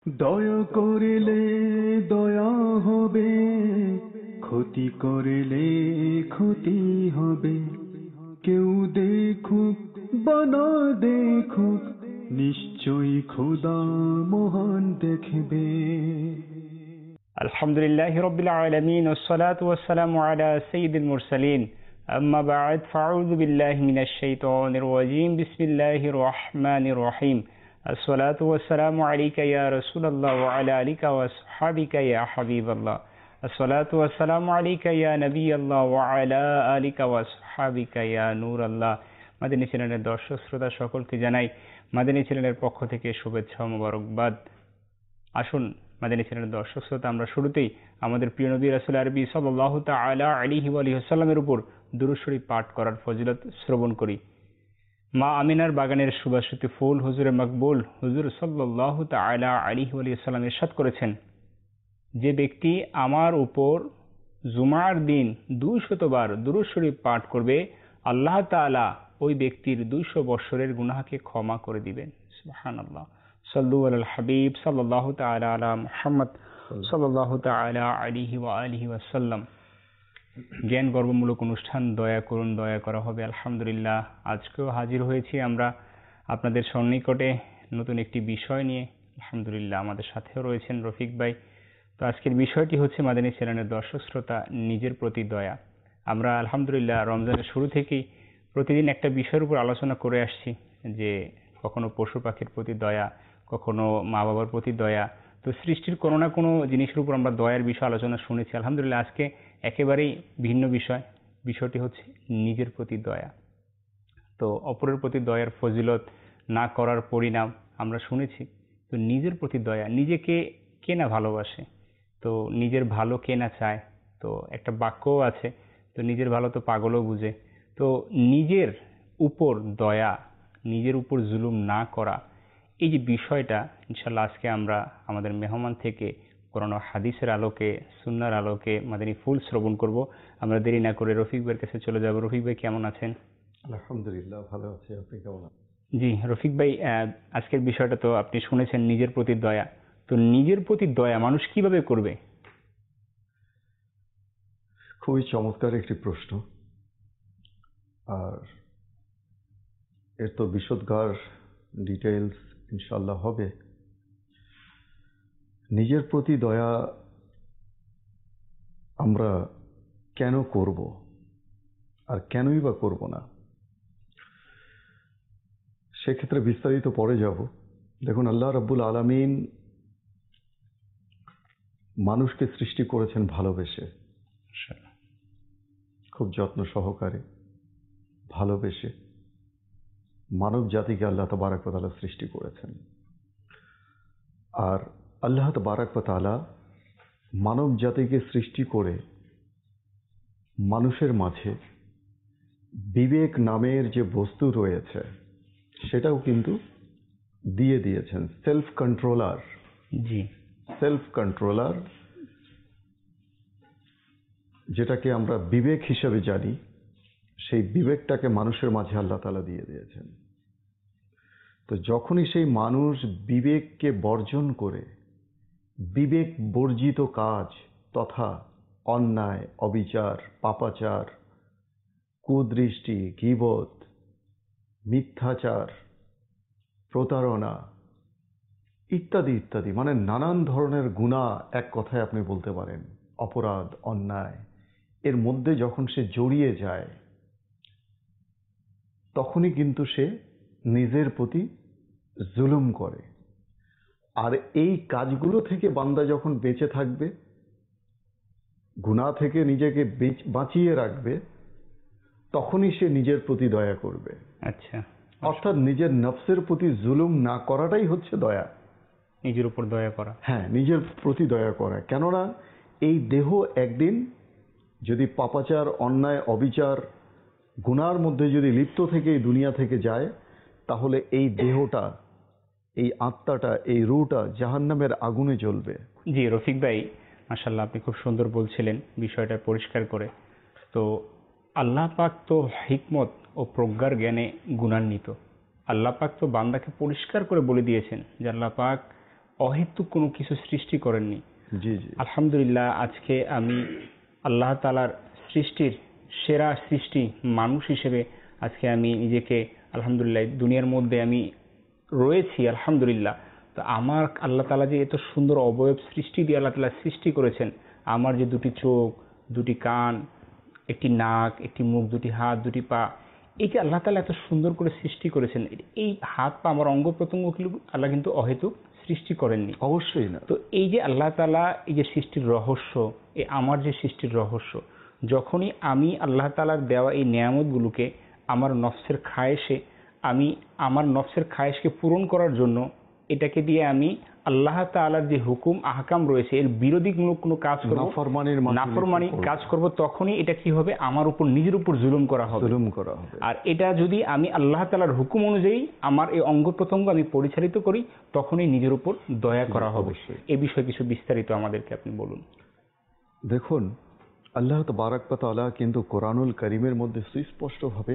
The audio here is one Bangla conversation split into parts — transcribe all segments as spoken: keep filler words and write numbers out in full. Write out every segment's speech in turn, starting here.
দয়া করিলে দয়া হবে, ক্ষতি করিলে ক্ষতি হবে। কেউ দেখুক বা না দেখুক, নিশ্চয়ই খোদা মহান দেখবে। আলহামদুলিল্লাহি রাব্বিল আলামিন ওয়াসসালাতু ওয়াসসালামু আলা সাইয়্যিদিল মুরসালিন আম্মা বা'দ ফাআউযু বিল্লাহি মিনাশ শাইতানির রাজীম বিসমিল্লাহির রহমানির রহিম আসসালাতু ওয়াসসালামু আলাইকা ইয়া রাসূলুল্লাহ ওয়া আলা আলিকা ওয়া আসহাবিকা ইয়া হাবিবাল্লাহ আসসালাতু ওয়াসসালামু আলাইকা ইয়া নবিয়াল্লাহ ওয়া আলা আলিকা ওয়া আসহাবিকা ইয়া নূরাল্লাহ। মাদানী চ্যানেলের দর্শক শ্রোতা সকলকে জানাই মাদানী চ্যানেলের পক্ষ থেকে শুভেচ্ছা ও মোবারকবাদ। আসুন মাদানী চ্যানেলের দর্শক শ্রোতা, আমরা শুরুতেই আমাদের প্রিয় নবী রাসূল আরবি সাল্লাল্লাহু তাআলা আলাইহি ওয়া আলিহি ওয়াসাল্লামের উপর দুরূদ শরীফ পাঠ করার ফজিলত শ্রবণ করি। মা আমিনার বাগানের সুবাসিত ফুল হুজুরে মকবুল হুজুর সাল্লাল্লাহু তাআলা আলাইহি ওয়া আলিহি ওয়াসাল্লাম ইরশাদ করেছেন, যে ব্যক্তি আমার উপর জুমার দিন দুইশত বার দুরূদ শরীফ পাঠ করবে, আল্লাহ তাআলা ওই ব্যক্তির দুইশো বৎসরের গুনাহকে ক্ষমা করে দিবেন। সুবহানাল্লাহ। সাল্লু আলাল হাবিব সাল্লাল্লাহু তাআলা আলা মুহাম্মদ সাল্লাল্লাহু তাআলা আলাইহি ওয়া আলিহি ওয়াসাল্লাম। জ্ঞান গর্বমূলক অনুষ্ঠান দয়া করুন দয়া করা হবে। আলহামদুলিল্লাহ, আজকেও হাজির হয়েছি আমরা আপনাদের সন্নিকটে নতুন একটি বিষয় নিয়ে। আলহামদুলিল্লাহ, আমাদের সাথেও রয়েছেন রফিক ভাই। তো আজকের বিষয়টি হচ্ছে মাদানী চ্যানেলের দর্শক শ্রোতা, নিজের প্রতি দয়া। আমরা আলহামদুলিল্লাহ রমজানের শুরু থেকেই প্রতিদিন একটা বিষয়ের উপর আলোচনা করে আসছি, যে কখনো পশু পাখির প্রতি দয়া, কখনো মা বাবার প্রতি দয়া। তো সৃষ্টির কোনো না কোনো জিনিসের উপর আমরা দয়ার বিষয় আলোচনা শুনেছি। আলহামদুলিল্লাহ, আজকে একেবারেই ভিন্ন বিষয়। বিষয়টি হচ্ছে নিজের প্রতি দয়া। তো অপরের প্রতি দয়ার ফজিলত, না করার পরিণাম আমরা শুনেছি। তো নিজের প্রতি দয়া, নিজেকে কে না ভালোবাসে, তো নিজের ভালো কে না চায়। তো একটা বাক্যও আছে, তো নিজের ভালো তো পাগলও বুঝে। তো নিজের উপর দয়া, নিজের উপর জুলুম না করা, এই যে বিষয়টা ইনশাল্লাহ আজকে আমরা আমাদের মেহমান থেকে কোরআন ও হাদিসের আলোকে, সুন্নাহর আলোকে মাদানী ফুল শ্রবণ করব। আমরা দেরি না করে রফিক ভাইয়ের কাছে চলে যাব। রফিক ভাই কেমন আছেন? আলহামদুলিল্লাহ, ভালো আছি। আপনি কেমন আছেন? জি রফিক ভাই, আজকের বিষয়টা তো আপনি শুনেছেন, নিজের প্রতি দয়া। তো নিজের প্রতি দয়া মানুষ কিভাবে করবে? খুবই চমৎকার একটি প্রশ্ন, আর এর তো বিশদগার ডিটেইলস ইনশাল্লাহ হবে। নিজের প্রতি দয়া আমরা কেন করব আর কেনই বা করব না, সেক্ষেত্রে বিস্তারিত পরে যাব। দেখুন, আল্লাহ রাব্বুল আলামিন মানুষকে সৃষ্টি করেছেন ভালোবেসে, খুব যত্ন সহকারে ভালোবেসে মানব জাতিকে আল্লাহ তাবারক ওয়া তাআলা সৃষ্টি করেছেন। আর আল্লাহ তাবারক ওয়া তাআলা মানব জাতিকে সৃষ্টি করে মানুষের মাঝে বিবেক নামের যে বস্তু রয়েছে সেটাও কিন্তু দিয়ে দিয়েছেন। সেলফ কন্ট্রোলার, জি সেলফ কন্ট্রোলার যেটাকে আমরা বিবেক হিসেবে জানি, সেই বিবেকটাকে মানুষের মাঝে আল্লাহ তাআলা দিয়ে দিয়েছেন। তো যখনই সেই মানুষ বিবেককে বর্জন করে বিবেক বর্জিত কাজ তথা অন্যায়, অবিচার, পাপাচার, কুদৃষ্টি, গীবত, মিথ্যাচার, প্রতারণা ইত্যাদি ইত্যাদি, মানে নানান ধরনের গুনাহ, এক কথায় আপনি বলতে পারেন অপরাধ, অন্যায়, এর মধ্যে যখন সে জড়িয়ে যায়, তখনই কিন্তু সে নিজের প্রতি জুলুম করে। আর এই কাজগুলো থেকে বান্দা যখন বেঁচে থাকবে, গুনাহ থেকে নিজেকে বাঁচিয়ে রাখবে, তখনই সে নিজের প্রতি দয়া করবে। আচ্ছা, অর্থাৎ নিজের নফসের প্রতি জুলুম না করাটাই হচ্ছে দয়া, নিজের উপর দয়া করা। হ্যাঁ, নিজের প্রতি দয়া করা। কেননা এই দেহ একদিন যদি পাপাচার, অন্যায়, অবিচার, গুনার মধ্যে যদি লিপ্ত থেকে এই দুনিয়া থেকে যায়, তাহলে এই দেহটা, এই আত্মাটা, এই রূহটা জাহান্নামের আগুনে জ্বলবে। জি রফিক ভাই, মাশাআল্লাহ, আপনি খুব সুন্দর বলছিলেন বিষয়টা পরিষ্কার করে। তো আল্লাহ পাক তো হিকমত ও প্রজ্ঞার জ্ঞানে গুণান্বিত। আল্লাহ পাক তো বান্দাকে পরিষ্কার করে বলে দিয়েছেন যে আল্লাহ পাক অহেতুক কোনো কিছু সৃষ্টি করেননি। জি জি আলহামদুলিল্লাহ, আজকে আমি আল্লাহ তাআলার সৃষ্টির সেরা সৃষ্টি মানুষ হিসেবে আজকে আমি নিজেকে আলহামদুলিল্লাহ দুনিয়ার মধ্যে আমি রয়েছি আলহামদুলিল্লাহ। তো আমার আল্লাহ তাআলা যে এত সুন্দর অবয়ব সৃষ্টি দিয়ে আল্লাহ তাআলা সৃষ্টি করেছেন, আমার যে দুটি চোখ, দুটি কান, একটি নাক, একটি মুখ, দুটি হাত, দুটি পা, এই যে আল্লাহ তাআলা এত সুন্দর করে সৃষ্টি করেছেন, এই হাত পা আমার অঙ্গ প্রত্যঙ্গ আল্লাহ কিন্তু অহেতুক সৃষ্টি করেননি। অবশ্যই না। তো এই যে আল্লাহ তাআলা এই যে সৃষ্টির রহস্য, এই আমার যে সৃষ্টির রহস্য, যখনই আমি আল্লাহ তাআলার দেওয়া এই নিয়ামতগুলোকে আমার নফসের খায়েশে আমি আমার নফসের খায়েশকে পূরণ করার জন্য এটাকে দিয়ে আমি আল্লাহ তাআলার যে হুকুম আহকাম রয়েছে এর বিরোধীমূলক কোনো কাজ করব, নাফরমানির মাধ্যমে নাফরমানি কাজ করব, তখনই এটা কি হবে, আমার উপর নিজের উপর জুলুম করা হবে জুলুম করা হবে। আর এটা যদি আমি আল্লাহ তাআলার হুকুম অনুযায়ী আমার এই অঙ্গ প্রত্যঙ্গ আমি পরিচালিত করি, তখনই নিজের উপর দয়া করা হবে। এই বিষয়ে কিছু বিস্তারিত আমাদেরকে আপনি বলুন। দেখুন, আল্লাহ তাবারক ওয়া তাআলা কিন্তু কোরআনুল কারীমের মধ্যে সুস্পষ্টভাবে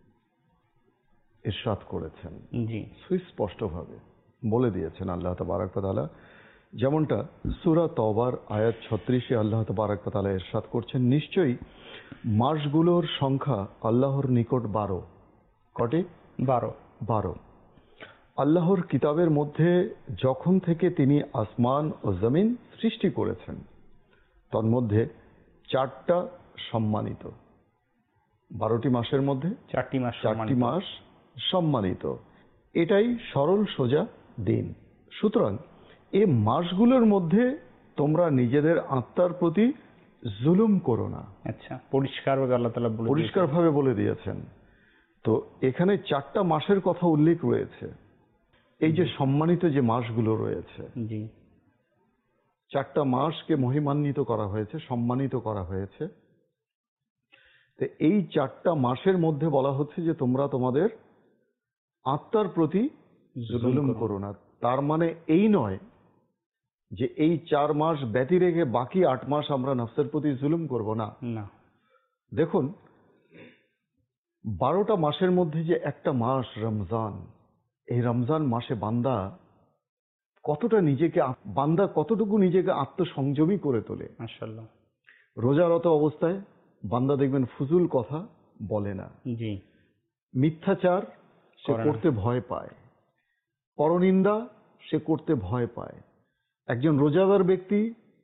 ইরশাদ করেছেন, জি সুস্পষ্টভাবে বলে দিয়েছেন আল্লাহ তাবারক ওয়া তাআলা। যেমনটা সূরা তওবার আয়াত ছত্রিশে আল্লাহ তাবারক ওয়া তাআলা ইরশাদ করছেন, নিশ্চয়ই মাসগুলোর সংখ্যা আল্লাহর নিকট বারো। কটি? বারো। বারো। আল্লাহর কিতাবের মধ্যে যখন থেকে তিনি আসমান ও জমিন সৃষ্টি করেছেন, তন্মধ্যে চারটা সম্মানিত। বারোটি মাসের মধ্যে চারটি মাস চারটি মাস সম্মানিত। এটাই সরল সোজা দিন। সুতরাং এই মাসগুলোর মধ্যে তোমরা নিজেদের আত্মার প্রতি জুলুম করো না। আচ্ছা, পরিষ্কারভাবে আল্লাহ তাআলা বলে পরিষ্কারভাবে বলে দিয়েছেন। তো এখানে চারটা মাসের কথা উল্লেখ রয়েছে। এই যে সম্মানিত যে মাসগুলো রয়েছে, জি চারটা মাসকে মহিমান্বিত করা হয়েছে, সম্মানিত করা হয়েছে। তো এই চারটা মাসের মধ্যে বলা হচ্ছে যে তোমরা তোমাদের আত্মার প্রতি জুলুম করো না। তার মানে এই নয় যে এই চার মাস ব্যতি রেখে বাকি আট মাস আমরা নফসের প্রতি জুলুম করব না। না। দেখুন, বারোটা মাসের মধ্যে যে একটা মাস রমজান, এই রমজান মাসে বান্দা কতটা নিজেকে বান্দা কতটুকু নিজেকে আত্মসংযমী করে তোলে। মাশাআল্লাহ। রোজারত অবস্থায় বান্দা দেখবেন ফুজুল কথা বলে না, জি মিথ্যাচার সে করতে ভয় পায়, পরনিন্দা সে করতে ভয় পায়। একজন রোজাদার ব্যক্তি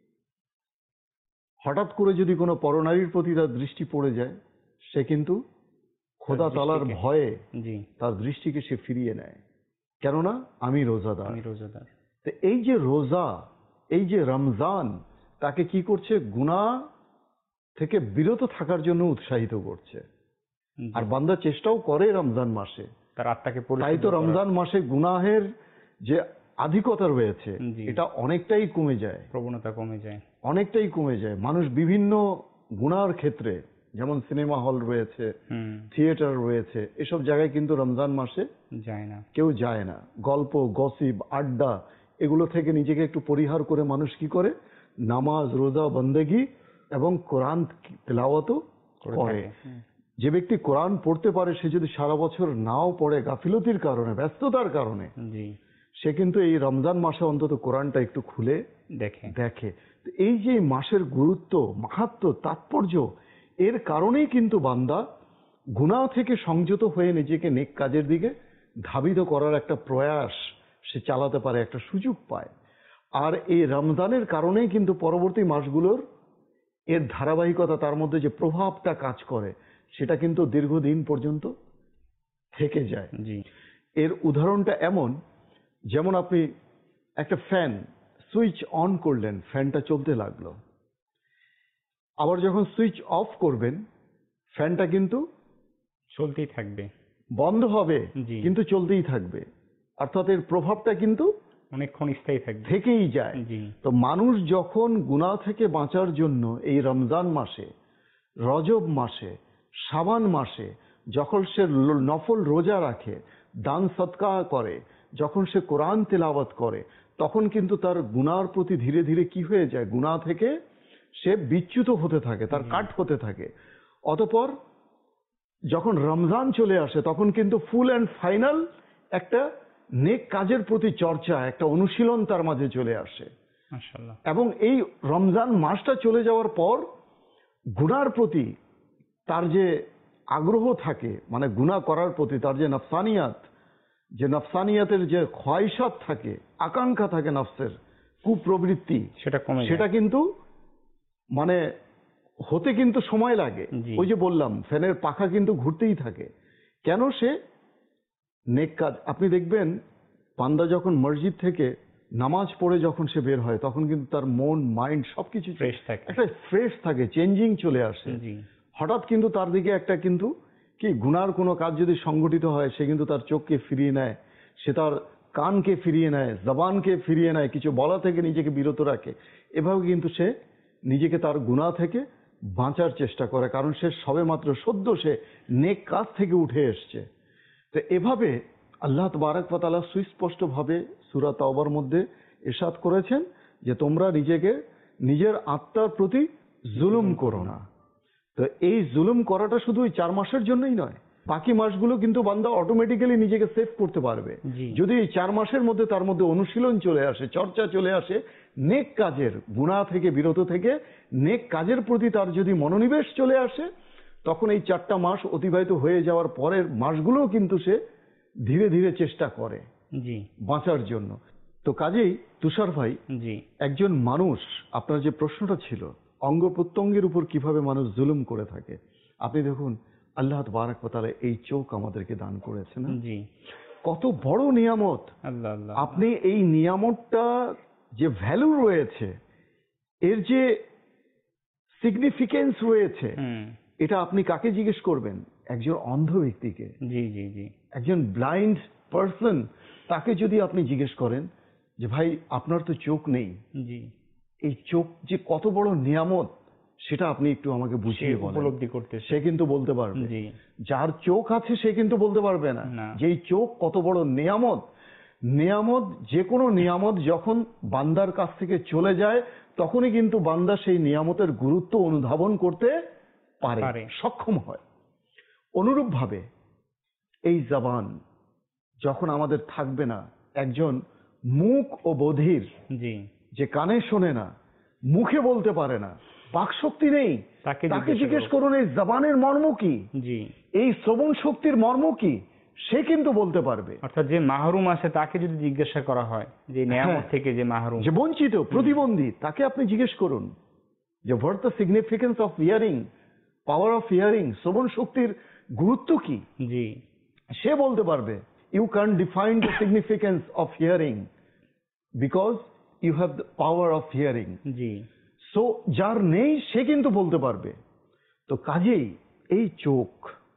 হঠাৎ করে যদি কোনো পরনারীর প্রতি তার দৃষ্টি পড়ে যায়, সে কিন্তু খোদা তাআলার ভয়ে জি তার দৃষ্টিকে সে ফিরিয়ে নেয়। কেননা আমি রোজাদার। আমি রোজাদার। তো এই যে রোজা, এই যে রমজান, তাকে কি করছে? গুনাহ থেকে বিরত থাকার জন্য উৎসাহিত করছে। আর বান্দা চেষ্টাও করে রমজান মাসে, তার আত্মাকে তাই তো রমজান মাসে গুনাহের যে আধিক্যতা রয়েছে এটা অনেকটাই কমে যায়, প্রবণতা কমে যায়, অনেকটাই কমে যায়। মানুষ বিভিন্ন গুনার ক্ষেত্রে, যেমন সিনেমা হল রয়েছে, থিয়েটার রয়েছে, এসব জায়গায় কিন্তু রমজান মাসে যায় না, কেউ যায় না। গল্প, গসিপ, আড্ডা, এগুলো থেকে নিজেকে একটু পরিহার করে মানুষ কি করে? নামাজ, রোজা, বন্দেগী এবং কোরআন তেলাওয়াতও করে। যে ব্যক্তি কোরআন পড়তে পারে, সে যদি সারা বছর নাও পড়ে গাফিলতির কারণে, ব্যস্ততার কারণে, সে কিন্তু এই রমজান মাসে অন্তত কোরআনটা একটু খুলে দেখে দেখে এই যে মাসের গুরুত্ব, মাহাত্ম্য, তাৎপর্য, এর কারণেই কিন্তু বান্দা গুনাহ থেকে সংযত হয়ে নিজেকে নেক কাজের দিকে ধাবিত করার একটা প্রয়াস সে চালাতে পারে, একটা সুযোগ পায়। আর এই রমজানের কারণেই কিন্তু পরবর্তী মাসগুলোর এর ধারাবাহিকতা, তার মধ্যে যে প্রভাবটা কাজ করে, সেটা কিন্তু দীর্ঘদিন পর্যন্ত থেকে যায়। এর উদাহরণটা এমন, যেমন আপনি একটা ফ্যান সুইচ অন করলেন, ফ্যানটা চলতে লাগলো, আবার যখন সুইচ অফ করবেন ফ্যানটা কিন্তু চলতেই থাকবে, বন্ধ হবে কিন্তু চলতেই থাকবে। অর্থাৎ এর প্রভাবটা কিন্তু অনেকক্ষণ স্থায়ী থাকবে, থেকেই যায়। তো মানুষ যখন গুনাহ থেকে বাঁচার জন্য এই রমজান মাসে, রজব মাসে, শাবান মাসে যখন সে নফল রোজা রাখে, দান সদকা করে, যখন সে কোরআন তেলাওয়াত করে, তখন কিন্তু তার গুনাহর প্রতি ধীরে ধীরে কি হয়ে যায়? গুনাহ থেকে সে বিচ্যুত হতে থাকে, তার কাট হতে থাকে। অতঃপর যখন রমজান চলে আসে, তখন কিন্তু ফুল অ্যান্ড ফাইনাল একটা নেক কাজের প্রতি চর্চা, একটা অনুশীলন তার মাঝে চলে আসে। মাশাআল্লাহ। এবং এই রমজান মাসটা চলে যাওয়ার পর গুনার প্রতি তার যে আগ্রহ থাকে, মানে গুনাহ করার প্রতি তার যে নফসানিয়াত, যে নফসানিয়াতের যে খয়সাত থাকে, আকাঙ্ক্ষা থাকে নফসের, কুপ্রবৃত্তি, সেটা কমে যায়। সেটা কিন্তু মানে হতে কিন্তু সময় লাগে। জি। ওই যে বললাম ফ্যানের পাখা কিন্তু ঘুরতেই থাকে। কেন? সে নেক কাজ। আপনি দেখবেন বান্দা যখন মসজিদ থেকে নামাজ পড়ে যখন সে বের হয় তখন কিন্তু তার মন, মাইন্ড সবকিছু ফ্রেশ থাকে। একটা ফ্রেশ থাকে, চেঞ্জিং চলে আসে। জি। হঠাৎ কিন্তু তার দিকে একটা কিন্তু কি গুনার কোনো কাজ যদি সংগঠিত হয় সে কিন্তু তার চোখকে ফিরিয়ে নেয়, সে তার কানকে ফিরিয়ে নেয়, জবানকে ফিরিয়ে নেয়, কিছু বলা থেকে নিজেকে বিরত রাখে। এভাবে কিন্তু সে নিজেকে তার গুনাহ থেকে বাঁচার চেষ্টা করে, কারণ সে সবেমাত্র সদ্য সে নেক কাজ থেকে উঠে এসছে। তো এভাবে আল্লাহ তাবারক ওয়া তাআলা সুস্পষ্টভাবে সূরা তাওবার মধ্যে ইরশাদ করেছেন যে তোমরা নিজেকে নিজের আত্মার প্রতি জুলুম করো না। তো এই জুলুম করাটা শুধু ওই চার মাসের জন্যই নয়, বাকি মাসগুলো কিন্তু বান্দা অটোমেটিক্যালি নিজেকে সেভ করতে পারবে জি। যদি এই চার মাসের মধ্যে তার মধ্যে অনুশীলন চলে আসে, চর্চা চলে আসে নেক কাজের, গুনাহ থেকে বিরত থেকে নেক কাজের প্রতি তার যদি মনোনিবেশ চলে আসে, তখন এই চারটা মাস অতিবাহিত হয়ে যাওয়ার পরের মাসগুলোও কিন্তু সে ধীরে ধীরে চেষ্টা করে জি। বাঁচার জন্য। তো কাজেই তুষার ভাই, জি। একজন মানুষ, আপনার যে প্রশ্নটা ছিল অঙ্গ প্রত্যঙ্গের উপর কিভাবে মানুষ জুলুম করে থাকে, আপনি দেখুন আল্লাহ তাবারক ওয়া তাআলা এই চোখ আমাদেরকে দান করেছেন। জি। কত বড় নিয়ামত! আল্লাহ আল্লাহ। আপনি এই নিয়ামতটা যে ভ্যালু রয়েছে, এর যে সিগনিফিকেন্স রয়েছে, হুম। এটা আপনি কাকে জিজ্ঞেস করবেন? একজন অন্ধ ব্যক্তিকে, জি জি জি। একজন ব্লাইন্ড পারসন, তাকে যদি আপনি জিজ্ঞেস করেন যে ভাই আপনার তো চোখ নেই, জি। এই চোখ যে কত বড় নিয়ামত সেটা আপনি একটু আমাকে বুঝিয়ে বলেন। উপলব্ধি করতে সে কিন্তু বলতে পারবে। জি। যার চোখ আছে সে কিন্তু বলতে পারবে না না। যে এই চোখ কত বড় নিয়ামত। নিয়ামত, যে কোনো নিয়ামত যখন বান্দার কাছ থেকে চলে যায় তখনই কিন্তু বান্দা সেই নিয়ামতের গুরুত্ব অনুধাবন করতে পারে, পারে। সক্ষম হয়। অনুরূপভাবে এই জবান যখন আমাদের থাকবে না, একজন মুখ ও বধির, জি। যে কানে শোনে না, মুখে বলতে পারে না, বাকশক্তি নেই, তাকে তাকে জিজ্ঞেস জিজ্ঞেস করো। করুন এই জবানের মর্ম কি, জি। এই শ্রবণ শক্তির মর্ম কি, সে কিন্তু বলতে পারবে। অর্থাৎ যে মাহরুম আছে তাকে যদি জিজ্ঞাসা করা হয় যে নিয়ামত হ্যাঁ। থেকে যে মাহরুম, যে বঞ্চিত, প্রতিবন্ধী, তাকে আপনি জিজ্ঞেস করুন যে what the significance of hearing, power of hearing, শ্রবণ শক্তির গুরুত্ব কি, জি। সে বলতে পারবে। You can define the significance of hearing because you have the power of hearing. জি। সো যার নেই সে কিন্তু বলতে পারবে। তো কাজেই এই চোখ,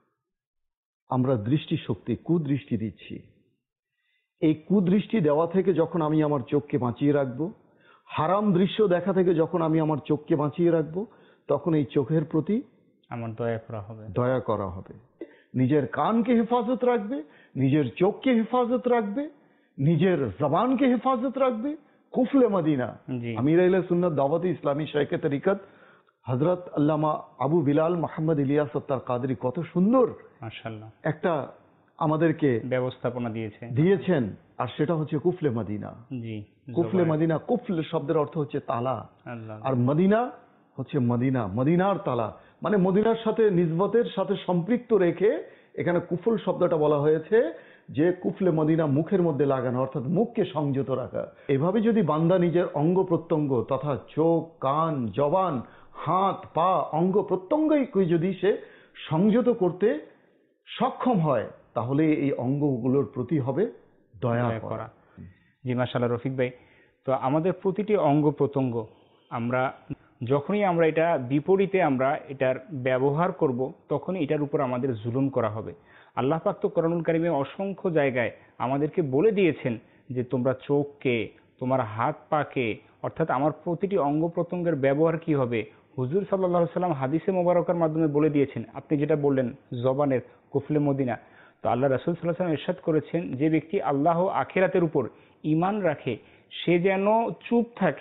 আমরা দৃষ্টি শক্তি, কুদৃষ্টি দিচ্ছি, এই কুদৃষ্টি দেওয়া থেকে যখন আমি আমার চোখকে বাঁচিয়ে রাখবো, হারাম দৃশ্য দেখা থেকে যখন আমি আমার চোখকে বাঁচিয়ে রাখবো, তখন এই চোখের প্রতি আমার দয়া করা হবে। দয়া করা হবে। নিজের কানকে হেফাজত রাখবে, নিজের চোখকে হেফাজত রাখবে, নিজের জবানকে হেফাজত রাখবে। কুফলে মদিনা, জি। আমির আহলে সুন্নাত দাওয়াতে ইসলামী শাইখে তরিকত হযরত আল্লামা আবু বিলাল মোহাম্মদ ইলিয়াস আত্তার কাদরি কত সুন্দর মাশাআল্লাহ একটা আমাদেরকে ব্যবস্থাপনা দিয়েছে। দিয়েছেন, আর সেটা হচ্ছে কুফলে মদিনা। জি। কুফলে জবাই। মদিনা, কুফল শব্দের অর্থ হচ্ছে তালা, আল্লাহ। আর মদিনা হচ্ছে মদিনা, মদিনার তালা, মানে মদিনার সাথে নিসবতের সাথে সম্পৃক্ত রেখে এখানে কুফল শব্দটা বলা হয়েছে যে কুফলে মদিনা মুখের মধ্যে লাগানো, অর্থাৎ মুখকে সংযত রাখা। এভাবে যদি বান্দা নিজের অঙ্গ প্রত্যঙ্গ তথা চোখ, কান, জবান, হাত, পা, অঙ্গ প্রত্যঙ্গকে যদি সে সংযত করতে সক্ষম হয়, তাহলে এই অঙ্গগুলোর প্রতি হবে দয়া দয়া করা। করা। জি মাশাআল্লাহ রফিক ভাই, তো আমাদের প্রতিটি অঙ্গ প্রত্যঙ্গ আমরা যখনই আমরা এটা বিপরীতে আমরা এটার ব্যবহার করব, তখনই এটার উপর আমাদের জুলুম করা হবে। আল্লাহ পাক তো কোরআনুল কারীমে অসংখ্য জায়গায় আমাদেরকে বলে দিয়েছেন যে তোমরা চোখকে, তোমার হাত পাকে, অর্থাৎ আমার প্রতিটি অঙ্গ প্রত্যঙ্গের ব্যবহার কি হবে। হুজুর সাল্লাল্লাহু আলাইহি সাল্লাম হাদিসে মোবারকার মাধ্যমে বলে দিয়েছেন। আপনি যেটা বললেন জবানের কুফলে মদিনা, তো আল্লাহ রাসূল সাল্লাল্লাহু আলাইহি ওয়াসাল্লাম ইরশাদ করেছেন যে ব্যক্তি আল্লাহ আখিরাতের উপর ঈমান রাখে সে যেন চুপ থাকে,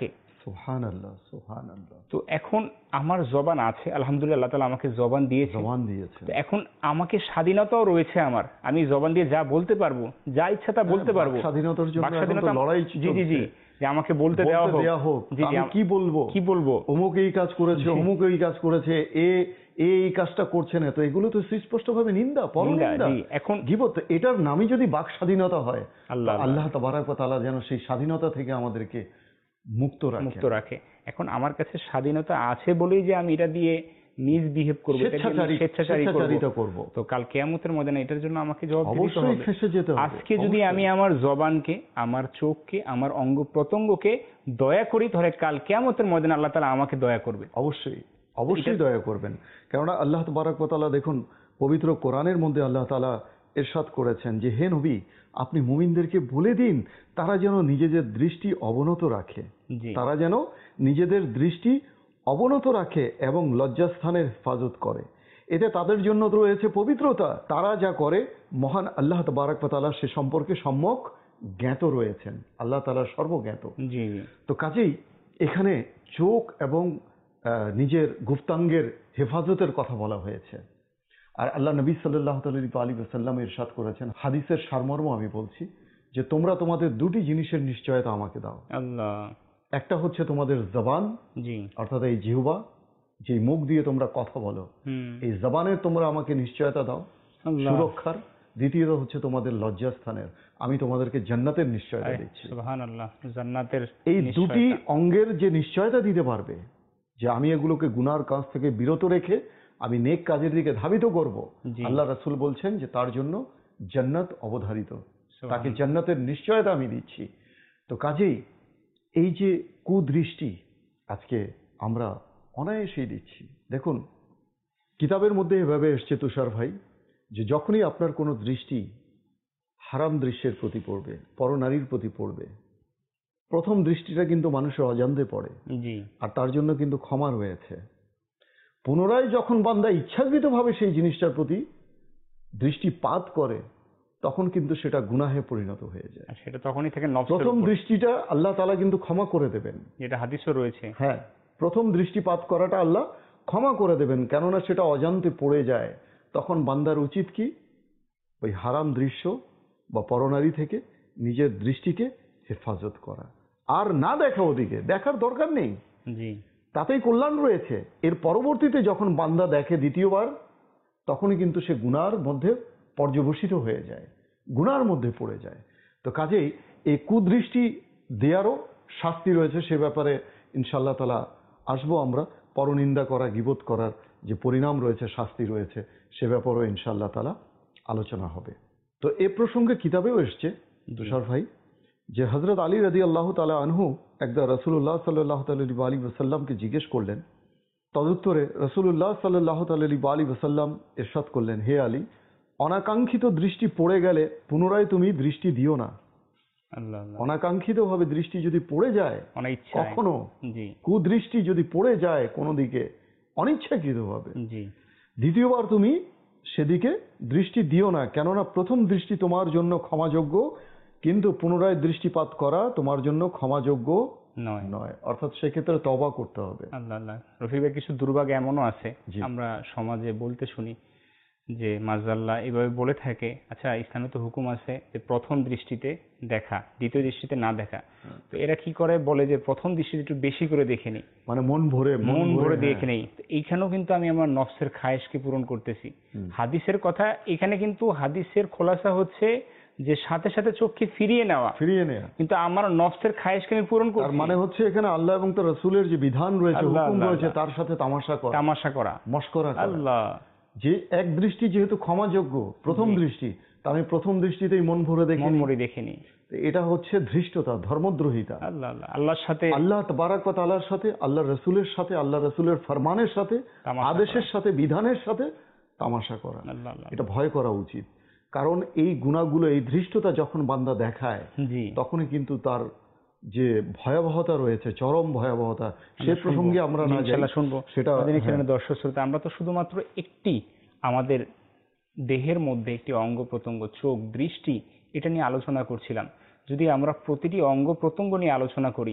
সুবহানাল্লাহ, সুবহানাল্লাহ। তো এখন আমার জবান আছে, আলহামদুলিল্লাহ, আল্লাহ তাআলা আমাকে জবান দিয়েছে। জবান দিয়েছে। তো এখন আমাকে স্বাধীনতাও রয়েছে আমার, আমি জবান দিয়ে যা বলতে পারবো, যা ইচ্ছা তা বলতে পারবো। বাক স্বাধীনতার জন্য বাক এখন তো স্বাধীনতা, লড়াই জি জি জি, চলছে। যে আমাকে বলতে দেওয়া বলতে দেয়া হোক, জি জি, আমি আম- কি বলবো, কি বলবো, অমুক এই কাজ করেছে, জি। অমুক এই কাজ করেছে, এ এ এই কাজটা করছে না, তো এগুলো তো সুস্পষ্টভাবে নিন্দা, নিন্দা, পরনিন্দা, জি। এখন গীবত। এটার নামই যদি বাক স্বাধীনতা হয়, আল্লাহ তো আল্লাহ তাবারক ওয়া তাআলা যেন সেই স্বাধীনতা থেকে আমাদেরকে মুক্ত রাখে, মুক্ত রাখে। এখন আমার কাছে স্বাধীনতা আছে বলেই যে আমি এটা দিয়ে মিসবিহেভ করবো, এটা দিয়ে আমি স্বেচ্ছাচারী স্বেচ্ছাচারী স্বেচ্ছাচারিতা করবো, করব, তো কাল কিয়ামতের ময়দানে এটার জন্য আমাকে জবাব দিতে অবশ্যই হবে। ফেঁসে যেতে হবে। আজকে যদি অবশ্যই। আমি আমার জবানকে, আমার চোখকে, আমার অঙ্গ প্রত্যঙ্গকে দয়া করি, তাহলে কাল কিয়ামতের ময়দানে আল্লাহ তাআলা আমাকে দয়া করবে। অবশ্যই অবশ্যই এটা- দয়া করবেন। কেননা আল্লাহ তাবারক ওয়া তাআলা দেখুন, পবিত্র কোরআনের মধ্যে আল্লাহ তাআলা ইরশাদ করেছেন যে, হে নবী, আপনি মুমিনদেরকে বলে দিন তারা যেন নিজেদের দৃষ্টি অবনত রাখে, জি, তারা যেন নিজেদের দৃষ্টি অবনত রাখে এবং লজ্জাস্থানের হেফাজত করে। এতে তাদের জন্য রয়েছে পবিত্রতা। তারা যা করে মহান আল্লাহ তাবারক ওয়া তাআলা সে সম্পর্কে সম্যক জ্ঞাত রয়েছেন। আল্লাহ তাআলা সর্বজ্ঞাত। জি জি, তো কাজেই এখানে চোখ এবং আহ, নিজের গুপ্তাঙ্গের হেফাজতের কথা বলা হয়েছে। আর আল্লাহ নবী সাল্লাল্লাহু আলাইহি ওয়াসাল্লাম ইরশাদ করেছেন, হাদিসের সারমর্ম আমি বলছি, যে তোমরা তোমাদের দুটি জিনিসের নিশ্চয়তা আমাকে দাও। আল্লাহ, একটা হচ্ছে তোমাদের জবান, জি, অর্থাৎ এই জিহ্বা, যে মুখ দিয়ে তোমরা কথা বলো, হুম, এই জবানের তোমরা আমাকে নিশ্চয়তা দাও আল্লাহ, সুরক্ষার। দ্বিতীয়ত হচ্ছে তোমাদের লজ্জাস্থানের, আমি তোমাদেরকে জান্নাতের নিশ্চয়তা আয়, দিচ্ছি। সুবহানাল্লাহ, জান্নাতের এই নিশ্চয়তা। দুটি অঙ্গের যে নিশ্চয়তা দিতে পারবে যে আমি এগুলোকে গুনার কাজ থেকে বিরত রেখে আমি নেক কাজের দিকে ধাবিত করব, জি, আল্লাহ রাসূল বলছেন যে তার জন্য জান্নাত অবধারিত, তাকে সুবহানাল্লাহ, জান্নাতের নিশ্চয়তা আমি দিচ্ছি। তো কাজেই এই যে কুদৃষ্টি আজকে আমরা অনায়াসেই দিচ্ছি। দেখুন, কিতাবের মধ্যে এভাবে এসছে তুষার ভাই, যে যখনই আপনার কোনো দৃষ্টি হারাম দৃশ্যের প্রতি পড়বে, পরনারীর প্রতি পড়বে, প্রথম দৃষ্টিটা কিন্তু মানুষের অজান্তে পড়ে, জি, আর তার জন্য কিন্তু ক্ষমা রয়েছে। পুনরায় যখন বান্দা ইচ্ছাকৃতভাবে সেই জিনিসটার প্রতি দৃষ্টিপাত করে, তখন কিন্তু সেটা গুনাহে পরিণত হয়ে যায়। আর সেটা তখনই থেকে নফসের প্রথম উপর, দৃষ্টিটা আল্লাহ তাআলা কিন্তু ক্ষমা করে দেবেন। যেটা হাদিসও রয়েছে। হ্যাঁ, প্রথম দৃষ্টিপাত করাটা আল্লাহ ক্ষমা করে দেবেন, কেননা সেটা অজান্তে পড়ে যায়। তখন বান্দার উচিত কি? ওই হারাম দৃশ্য বা পরনারী থেকে নিজের দৃষ্টিকে হেফাজত করা, আর না দেখা, ওদিকে দেখার দরকার নেই, জি, তাতেই কল্যাণ রয়েছে। এর পরবর্তীতে যখন বান্দা দেখে দ্বিতীয়বার, তখনই কিন্তু সে গুনার মধ্যে পর্যবসিত হয়ে যায়, গুনার মধ্যে পড়ে যায়। তো কাজেই এই কুদৃষ্টি দেয়ারও শাস্তি রয়েছে, সে ব্যাপারে ইনশাআল্লাহ তাআলা আসবো আমরা। পরনিন্দা করা, গীবত করার যে পরিণাম রয়েছে, শাস্তি রয়েছে, সে ব্যাপারেও ইনশাআল্লাহ তাআলা আলোচনা হবে। তো এ প্রসঙ্গে কিতাবেও এসছে তুষার ভাই, যে হযরত আলী রাদিয়াল্লাহু তাআলা আনহু একদা রাসূলুল্লাহ সাল্লাল্লাহু আলাইহি ওয়াসাল্লামকে জিজ্ঞেস করলেন। তদুত্তরে রাসূলুল্লাহ সাল্লাল্লাহু আলাইহি ওয়াসাল্লাম ইরশাদ করলেন, হে আলী, অনাকাঙ্ক্ষিত দৃষ্টি পড়ে গেলে পুনরায় তুমি দৃষ্টি দিও না। আল্লাহ, আল্লাহ, অনাকাঙ্ক্ষিতভাবে দৃষ্টি যদি পড়ে যায়, অনেক ইচ্ছা, কখনো জি, কুদৃষ্টি যদি পড়ে যায় কোনো দিকে অনিচ্ছাকৃতভাবে, জি, দ্বিতীয়বার তুমি সেদিকে দৃষ্টি দিও না, কেননা প্রথম দৃষ্টি তোমার জন্য ক্ষমাযোগ্য, কিন্তু পুনরায় দৃষ্টিপাত করা তোমার জন্য ক্ষমাযোগ্য নয়, নয়। অর্থাৎ সেক্ষেত্রে তওবা করতে হবে। আল্লাহ, আল্লাহ। রফিক ভাই, কিছু দুর্ভাগ্য এমনও আছে, জি। আমরা সমাজে বলতে শুনি যে মাজাল্লাহ এভাবে বলে থাকে, আচ্ছা ইসলামে তো হুকুম আছে যে প্রথম দৃষ্টিতে দেখা, দ্বিতীয় দৃষ্টিতে না দেখা। তো এরা কি করে, বলে যে প্রথম দৃষ্টিতে একটু বেশি করে দেখে নি, মানে মন ভরে মন ভরে হ্যাঁ। দেখে নেই। তো এইখানেও কিন্তু আমি আমার নফসের খায়েশকে পূরণ করতেছি। হুম। হাদিসের কথা এখানে, কিন্তু হাদিসের খোলাসা হচ্ছে যে সাথে সাথে চোখকে ফিরিয়ে নেওয়া, ফিরিয়ে নেয়া। কিন্তু আমার নফসের খায়েশকে আমি পূরণ তার করছি। মানে হচ্ছে এখানে আল্লাহ এবং তার রাসূলের যে বিধান রয়েছে, আল্লাহ, হুকুম আল্লাহ, রয়েছে, আল্লাহ। তার সাথে তামাশা করা, তামাশা করা, মশকরা করা। আল্লাহ, যে এক দৃষ্টি যেহেতু ক্ষমাযোগ্য, প্রথম জি। দৃষ্টি, তা আমি প্রথম দৃষ্টিতেই মন ভরে মন দেখিনি, মরে দেখিনি। এটা হচ্ছে ধৃষ্টতা, ধর্মদ্রোহিতা। আল্লাহ, আল্লাহ, আল্লাহর সাথে আল্লাহ তাবারক ওয়া তাআলার সাথে, আল্লাহ রসুলের সাথে, আল্লাহ রসুলের ফরমানের সাথে, তামাশা আদেশের করা। সাথে, বিধানের সাথে তামাশা করা। আল্লাহ, আল্লাহ, এটা ভয় করা উচিত, কারণ এই গুণাগুলো, এই ধৃষ্টতা যখন বান্দা দেখায়, জি, তখনই কিন্তু তার যে ভয়াবহতা রয়েছে, চরম ভয়াবহতা, সে আমরা প্রসঙ্গে শুনবো। আমরা জি, না যাই, ইনশাআল্লাহ শুনবো। সেটা আমাদের হ্যাঁ। এখানে দর্শক শ্রোতা, আমরা তো শুধুমাত্র একটি, আমাদের দেহের মধ্যে একটি অঙ্গ প্রত্যঙ্গ, চোখ, দৃষ্টি, এটা নিয়ে আলোচনা করছিলাম। যদি আমরা প্রতিটি অঙ্গ প্রত্যঙ্গ নিয়ে আলোচনা করি,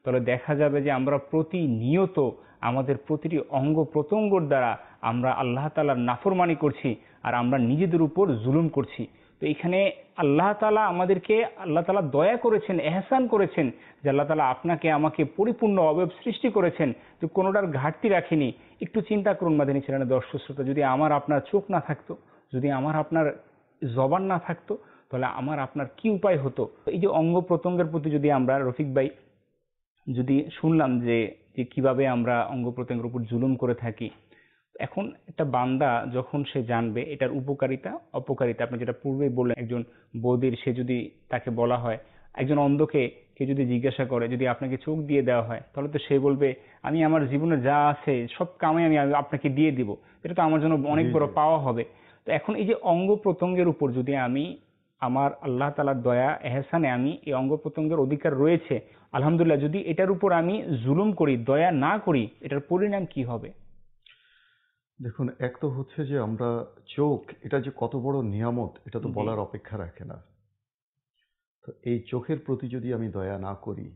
তাহলে দেখা যাবে যে আমরা প্রতিনিয়ত আমাদের প্রতিটি অঙ্গ প্রত্যঙ্গর দ্বারা আমরা আল্লাহ তাআলার নাফরমানি করছি আর আমরা নিজেদের উপর জুলুম করছি। তো এখানে আল্লাহ তাআলা আমাদেরকে আল্লাহ তাআলা দয়া করেছেন, এহসান করেছেন যে আল্লাহ তাআলা আপনাকে আমাকে পরিপূর্ণ অবয়ব সৃষ্টি করেছেন, তো কোনোটার ঘাটতি রাখিনি। একটু চিন্তা করুন মাদানী চ্যানেলের দর্শক শ্রোতা, যদি আমার আপনার চোখ না থাকতো, যদি আমার আপনার জবান না থাকতো, তাহলে আমার আপনার কি উপায় হতো? এই যে অঙ্গ প্রত্যঙ্গের প্রতি যদি আমরা, রফিক ভাই, যদি শুনলাম যে যে কিভাবে আমরা অঙ্গ প্রত্যঙ্গের উপর জুলুম করে থাকি, এখন একটা বান্দা যখন সে জানবে এটার উপকারিতা অপকারিতা, আপনি যেটা পূর্বেই বললেন, একজন বৌদির, সে যদি তাকে বলা হয়, একজন অন্ধকে কে যদি জিজ্ঞাসা করে, যদি আপনাকে চোখ দিয়ে দেওয়া হয়, তাহলে তো সে বলবে আমি আমার জীবনে যা আছে সব কামে আমি আপনাকে দিয়ে দিব, এটা তো আমার জন্য অনেক বড় পাওয়া হবে। তো এখন এই যে অঙ্গ প্রত্যঙ্গের উপর যদি আমি আমার আল্লাহ তাআলার দয়া এহসানে আমি এই অঙ্গ প্রত্যঙ্গের অধিকার রয়েছে, আলহামদুলিল্লাহ, যদি এটার উপর আমি জুলুম করি, দয়া না করি, এটার পরিণাম কি হবে? দেখুন, এক তো হচ্ছে যে আমরা চোখ, এটা যে কত বড় নিয়ামত এটা তো জি। বলার অপেক্ষা রাখে না। তো এই চোখের প্রতি যদি আমি দয়া না করি,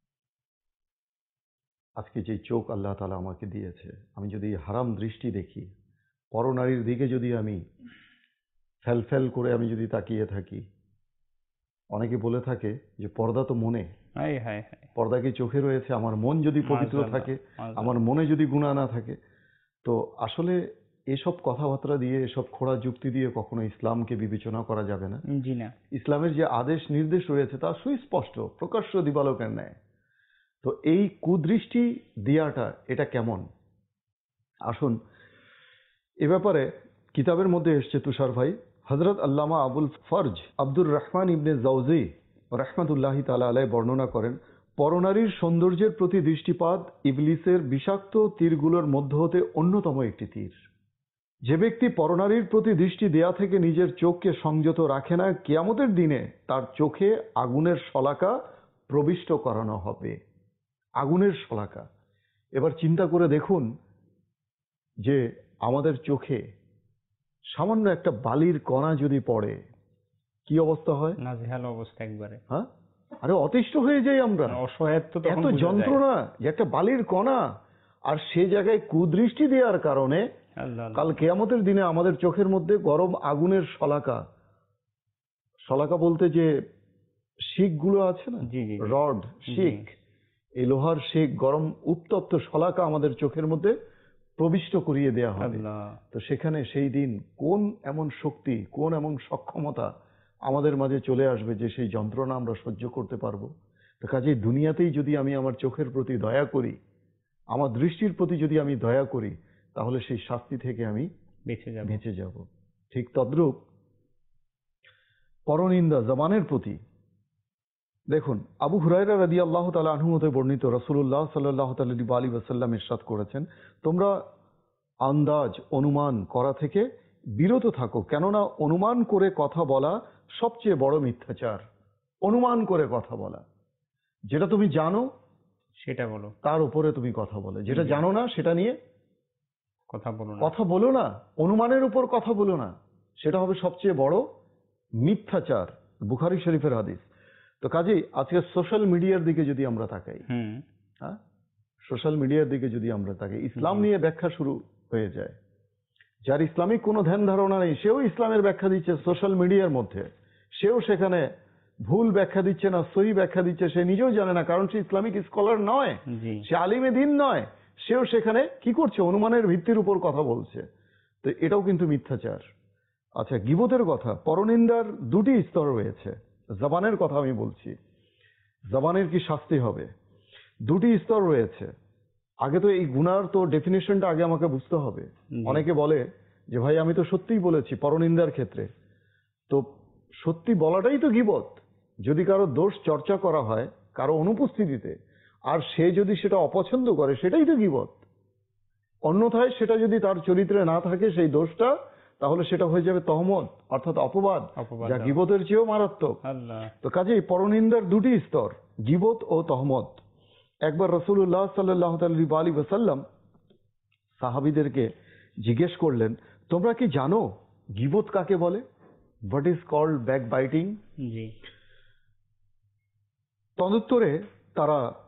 আজকে যে চোখ আল্লাহ তাআলা আমাকে দিয়েছে, আমি যদি হারাম দৃষ্টি দেখি, পরনারীর দিকে যদি আমি ফ্যাল ফ্যাল করে আমি যদি তাকিয়ে থাকি, অনেকে বলে থাকে যে পর্দা তো মনে, হায় হায় হায়, পর্দা কি চোখে রয়েছে? আমার মন যদি পবিত্র মাশাআল্লাহ, থাকে, মাশাআল্লাহ। আমার মনে যদি গুনাহ না থাকে, তো আসলে এসব কথাবার্তা দিয়ে, এসব খোড়া যুক্তি দিয়ে কখনো ইসলামকে বিবেচনা করা যাবে না। জি না। ইসলামের যে আদেশ নির্দেশ রয়েছে তা সুস্পষ্ট, প্রকাশ্য দিবালোকের ন্যায়। তো এই কুদৃষ্টি দেওয়াটা এটা কেমন? আসুন, এ ব্যাপারে কিতাবের মধ্যে এসছে তুষার ভাই, হযরত আল্লামা আবুল ফরজ আব্দুর রহমান ইবনে জাওজি রাহমাতুল্লাহি তাআলা আলাইহি বর্ণনা করেন, পরনারীর সৌন্দর্যের প্রতি দৃষ্টিপাত ইবলিসের বিষাক্ত তীরগুলোর মধ্য হতে অন্যতম একটি তীর। যে ব্যক্তি পরনারীর প্রতি দৃষ্টি দেয়া থেকে নিজের চোখকে সংযত রাখে না, কিয়ামতের দিনে তার চোখে আগুনের শলাকা প্রবিষ্ট করানো হবে। আগুনের শলাকা। এবার চিন্তা করে দেখুন যে আমাদের চোখে সামান্য একটা বালির কণা যদি পড়ে, কি অবস্থা হয়? নাজেহাল অবস্থা একবারে। হ্যাঁ, আরে অতিষ্ঠ হয়ে যাই আমরা। অসহায়ত্ব তখন এত বোঝা যায়। যন্ত্রণা, যে একটা বালির কণা, আর সে জায়গায় কুদৃষ্টি দেওয়ার কারণে আল্লাহ আল্লাহ। কাল কিয়ামতের দিনে আমাদের চোখের মধ্যে গরম আগুনের শলাকা, শলাকা বলতে যে শিকগুলো আছে না, জি জি জি। রড, শিক, এই লোহার শিক, গরম উত্তপ্ত শলাকা আমাদের চোখের মধ্যে প্রবিষ্ট করিয়ে দেয়া হবে। আল্লাহ। তো সেখানে সেই দিন কোন এমন শক্তি, কোন এমন সক্ষমতা আমাদের মাঝে চলে আসবে যে সেই যন্ত্রণা আমরা সহ্য করতে পারবো? তো কাজেই দুনিয়াতেই যদি আমি আমার চোখের প্রতি দয়া করি, আমার দৃষ্টির প্রতি যদি আমি দয়া করি, তাহলে সেই শাস্তি থেকে আমি বেঁচে যাব। বেঁচে যাব। ঠিক তদ্রূপ পরনিন্দা জবানের প্রতি, দেখুন, আবু হুরায়রা রাদিয়াল্লাহু তাআলা আনহু হতে বর্ণিত, রাসূলুল্লাহ সাল্লাল্লাহু আলাইহি ওয়াসাল্লাম ইরশাদ করেছেন, তোমরা আন্দাজ, অনুমান করা থেকে বিরত থাকো, কেননা অনুমান করে কথা বলা সবচেয়ে বড় মিথ্যাচার। অনুমান করে কথা বলা, যেটা তুমি জানো সেটা বলো, তার উপরে তুমি কথা বলে, যেটা জি। জানো না সেটা নিয়ে কথা বলো না। কথা বলো না, অনুমানের উপর কথা বলো না, সেটা হবে সবচেয়ে বড় মিথ্যাচার। বুখারী শরীফের হাদিস। তো কাজেই আজকে সোশ্যাল মিডিয়ার দিকে যদি আমরা তাকাই, হুম। হ্যাঁ, সোশ্যাল মিডিয়ার দিকে যদি আমরা তাকাই, ইসলাম নিয়ে ব্যাখ্যা শুরু হয়ে যায়। যার ইসলামিক কোনো ধ্যান ধারণা নেই, সেও ইসলামের ব্যাখ্যা দিচ্ছে সোশ্যাল মিডিয়ার মধ্যে, সেও সেখানে ভুল ব্যাখ্যা দিচ্ছে না সহি ব্যাখ্যা দিচ্ছে, সে নিজেও জানে না, কারণ সে ইসলামিক স্কলার নয়, জি। সে আলিমে দ্বীন নয়, সেও সেখানে কি করছে, অনুমানের ভিত্তির উপর কথা বলছে। তো এটাও কিন্তু মিথ্যাচার। আচ্ছা, গীবতের কথা, পরনিন্দার দুটি স্তর রয়েছে। জবানের কথা আমি বলছি, জবানের কি শাস্তি হবে? দুটি স্তর রয়েছে। আগে তো এই গুনার তো ডেফিনেশনটা আগে আমাকে বুঝতে হবে। জি। অনেকে বলে যে ভাই আমি তো সত্যিই বলেছি পরনিন্দার ক্ষেত্রে, তো সত্যি বলাটাই তো গীবত। যদি কারো দোষ চর্চা করা হয় কারো অনুপস্থিতিতে, আর সে যদি সেটা অপছন্দ করে, সেটাই তো গীবত। অন্যথায় সেটা যদি তার চরিত্রে না থাকে সেই দোষটা, তাহলে সেটা হয়ে যাবে তহমত, অর্থাৎ অপবাদ, অপবাদ। যা গীবতের চেয়েও মারাত্মক। আল্লাহ। তো কাজেই পরনিন্দার দুটি স্তর, গীবত ও তহমত। একবার রাসূলুল্লাহ সাল্লাল্লাহু আলাইহি ওয়াসাল্লাম সাহাবীদেরকে জিজ্ঞেস করলেন, তোমরা কি জানো গীবত কাকে বলে? What is called backbiting? জি। তদুত্তরে তারা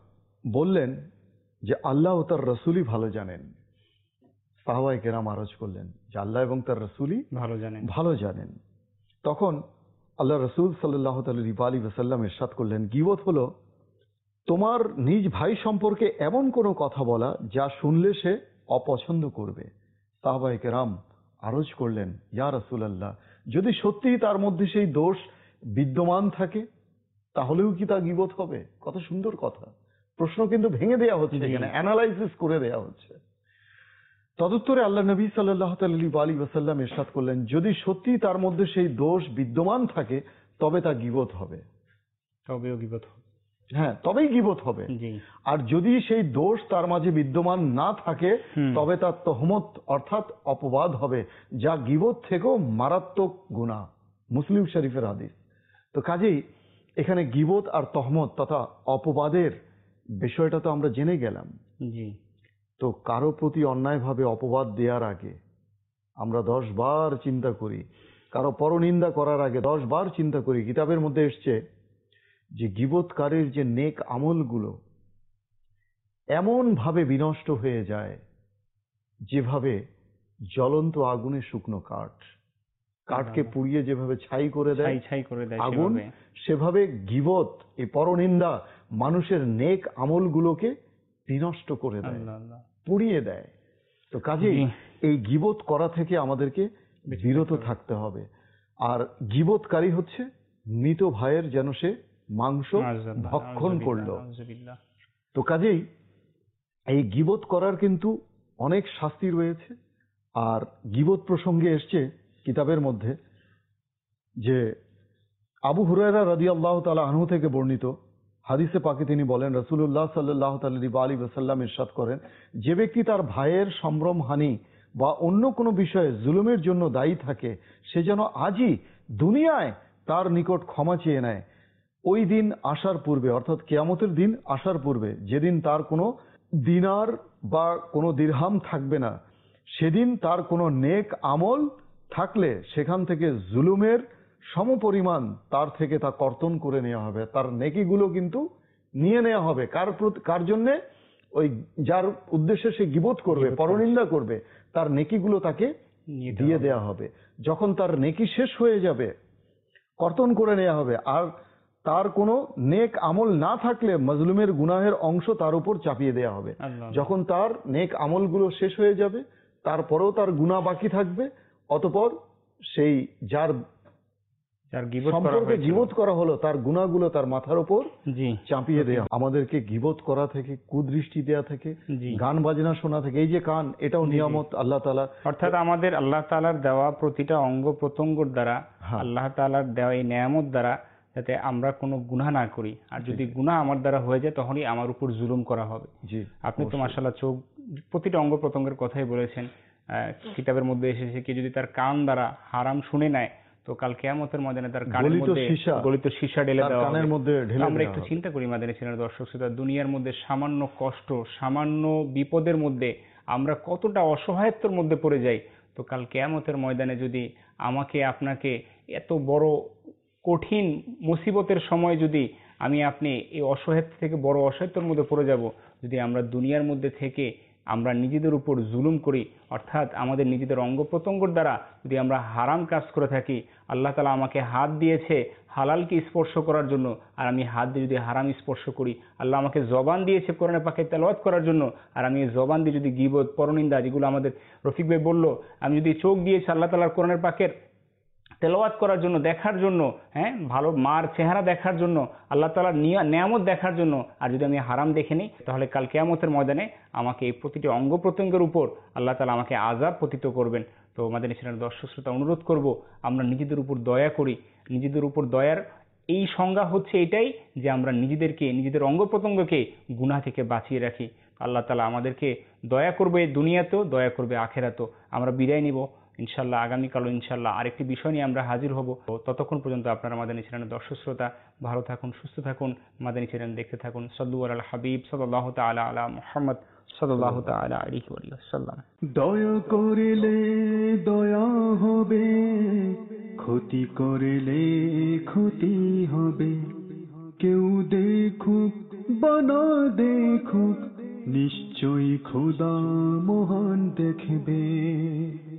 বললেন যে আল্লাহ ও তার রসুলই ভালো জানেন। সাহাবায়ে কেরাম আরজ করলেন যে আল্লাহ এবং তার রসুলই ভালো জানেন ভালো জানেন। তখন আল্লাহ রসুল সাল্লাল্লাহু আলাইহি ওয়াসাল্লাম ইরশাদ করলেন, গীবত হলো তোমার নিজ ভাই সম্পর্কে এমন কোনো কথা বলা যা শুনলে সে অপছন্দ করবে। সাহাবায়ে কেরাম আরজ করলেন, ইয়া রাসূলুল্লাহ, যদি সত্যিই তার মধ্যে সেই দোষ বিদ্যমান থাকে তাহলেও কি তা গীবত হবে? কত সুন্দর কথা। প্রশ্ন কিন্তু ভেঙে দেয়া হচ্ছে, এখানে অ্যানালাইসিস করে দেয়া হচ্ছে। তদুত্তরে আল্লাহ নবী সাল্লাল্লাহু আলাইহি ওয়াসাল্লাম ইরশাদ করলেন, যদি সত্যি তার মধ্যে সেই দোষ বিদ্যমান থাকে তবে তা গীবত হবে। তবেও গীবত হবে। হ্যাঁ, তবেই গীবত হবে। জি। আর যদি সেই দোষ তার মাঝে বিদ্যমান না থাকে তবে তার তহমত অর্থাৎ অপবাদ হবে, যা গীবত থেকেও মারাত্মক গুনাহ। মুসলিম শরীফের হাদিস। তো কাজেই এখানে গীবত আর তহমত তথা অপবাদের বিষয়টা তো আমরা জেনে গেলাম। জি। তো কারো প্রতি অন্যায়ভাবে অপবাদ দেওয়ার আগে আমরা দশ বার চিন্তা করি, কারো পরনিন্দা করার আগে দশ বার চিন্তা করি। কিতাবের মধ্যে এসছে যে গীবতকারীর যে নেক আমলগুলো এমন ভাবে বিনষ্ট হয়ে যায় যেভাবে জ্বলন্ত আগুনে শুকনো কাঠ, কাঠকে পুড়িয়ে যেভাবে ছাই করে দেয় ছাই করে দেয় আগুন, সেভাবে গীবত এই পরনিন্দা মানুষের নেক আমলগুলোকে বিনষ্ট করে দেয়, পুড়িয়ে দেয়। তো কাজেই এই গীবত করা থেকে আমাদেরকে বিরত থাকতে হবে। আর গীবতকারী হচ্ছে মৃত ভাইয়ের যেন সে মাংস ভক্ষণ করলো। তো কাজেই এই গীবত করার কিন্তু অনেক শাস্তি রয়েছে। আর গীবত প্রসঙ্গে এসছে কিতাবের মধ্যে যে আবু হুরায়রা রাদিয়াল্লাহু তাআলা আনহু থেকে বর্ণিত হাদিসে পাকে তিনি বলেন, রাসূলুল্লাহ সাল্লাল্লাহু আলাইহি ওয়াসাল্লাম ইরশাদ করেন, যে ব্যক্তি তার ভাইয়ের সম্ভ্রমহানি বা অন্য কোনো বিষয়ে জুলুমের জন্য দায়ী থাকে সে যেন আজই দুনিয়ায় তার নিকট ক্ষমা চেয়ে নেয়, ওই দিন আসার পূর্বে অর্থাৎ কিয়ামতের দিন আসার পূর্বে, যেদিন তার কোনো দিনার বা কোনো দিরহাম থাকবে না, সেদিন তার কোনো নেক আমল থাকলে সেখান থেকে জুলুমের সমপরিমাণ তার থেকে তা কর্তন করে নেওয়া হবে, তার নেকিগুলো কিন্তু নিয়ে নেওয়া হবে। কার কার জন্যে? ওই যার উদ্দেশ্যে সে গীবত করবে, পরনিন্দা করবে, তার নেকিগুলো তাকে দিয়ে দেয়া হবে। যখন তার নেকি শেষ হয়ে যাবে কর্তন করে নেওয়া হবে। আর তার কোনো নেক আমল না থাকলে মজলুমের গুনাহের অংশ তার উপর চাপিয়ে দেয়া হবে। যখন তার নেক আমলগুলো শেষ হয়ে যাবে তারপরেও তার গুনাহ বাকি থাকবে, অতঃপর সেই যার সম্পর্কে গীবত করা হলো তার গুনাহগুলো তার মাথার উপর চাপিয়ে দেয়া। আমাদেরকে গীবত করা থেকে, কুদৃষ্টি দেয়া থেকে, গান বাজনা শোনা থেকে, এই যে কান, এটাও নিয়ামত আল্লাহ তাআলা, অর্থাৎ আমাদের আল্লাহ তাআলার দেওয়া প্রতিটা অঙ্গ প্রত্যঙ্গর দ্বারা, আল্লাহ তাআলার দেওয়া এই নিয়ামত দ্বারা যাতে আমরা কোনো গুনাহ না করি। আর যদি গুনাহ আমার দ্বারা হয়ে যায় তখনই আমার উপর জুলুম করা হবে। জি, আপনি তো মাশাআল্লাহ চোখ, প্রতিটা অঙ্গ প্রত্যঙ্গের কথাই বলেছেন। কিতাবের মধ্যে এসেছে কি যদি তার কান দ্বারা হারাম শুনে নেয় তো কাল কিয়ামতের ময়দানে তার কানের মধ্যে গলিত সীসা ঢেলে দেওয়া হবে। আমরা একটু চিন্তা করি মাদানী চ্যানেলের দর্শক শ্রোতা, দুনিয়ার মধ্যে সামান্য কষ্ট, সামান্য বিপদের মধ্যে আমরা কতটা অসহায়ত্বের মধ্যে পড়ে যাই। তো কাল কিয়ামতের ময়দানে যদি আমাকে আপনাকে এত বড় কঠিন মুসিবতের সময় যদি আমি আপনি এই অসহায়ত্ব থেকে বড় অসহায়ত্বের মধ্যে পড়ে যাব, যদি আমরা দুনিয়ার মধ্যে থেকে আমরা নিজেদের উপর জুলুম করি, অর্থাৎ আমাদের নিজেদের অঙ্গ প্রত্যঙ্গর দ্বারা যদি আমরা হারাম কাজ করে থাকি, আল্লাহ তাআলা আমাকে হাত দিয়েছে হালালকে স্পর্শ করার জন্য, আর আমি হাত দিয়ে যদি হারাম স্পর্শ করি, আল্লাহ আমাকে জবান দিয়েছে কোরআনে পাকে তেলাওয়াত করার জন্য, আর আমি এই জবান দিয়ে যদি গীবত, পরনিন্দা, যেগুলো আমাদের রফিক ভাই বলল, আমি যদি চোখ দিয়েছি আল্লাহ তাআলার কোরআনের পাকের তেলাওয়াত করার জন্য, দেখার জন্য, হ্যাঁ, ভালো মার চেহারা দেখার জন্য, আল্লাহ তাআলার নিয়ামত দেখার জন্য, আর যদি আমি হারাম দেখে নিই তাহলে কাল কিয়ামতের ময়দানে আমাকে এই প্রতিটি অঙ্গ প্রত্যঙ্গের উপর আল্লাহ তাআলা আমাকে আযাব পতিত করবেন। তো মাদানী চ্যানেলের দর্শক শ্রোতা অনুরোধ করব আমরা নিজেদের উপর দয়া করি। নিজেদের উপর দয়ার এই সংজ্ঞা হচ্ছে এটাই যে আমরা নিজেদেরকে, নিজেদের অঙ্গ প্রত্যঙ্গকে গুনাহ থেকে বাঁচিয়ে রাখি। আল্লাহ তাআলা আমাদেরকে দয়া করবে দুনিয়াতেও, দয়া করবে আখেরাতেও। আমরা বিদায় নিব ইনশাল্লাহ। আগামীকালও ইনশাল্লাহ আরেকটি বিষয় নিয়ে আমরা হাজির হব। ততক্ষণ পর্যন্ত আপনারা মাদানী চ্যানেলের দর্শক শ্রোতা ভালো থাকুন, সুস্থ থাকুন, মাদানী চ্যানেল দেখতে থাকুন। সাল্লু আলাল হাবিব সাল্লাল্লাহু তাআলা আলা মুহাম্মদ সাল্লাল্লাহু তাআলা আলাইহি ওয়া সাল্লাম। দয়া করিলে দয়া হবে, ক্ষতি করিলে ক্ষতি হবে। কেউ দেখুক বানা দেখুক নিশ্চয়ই খোদা মহান দেখবে।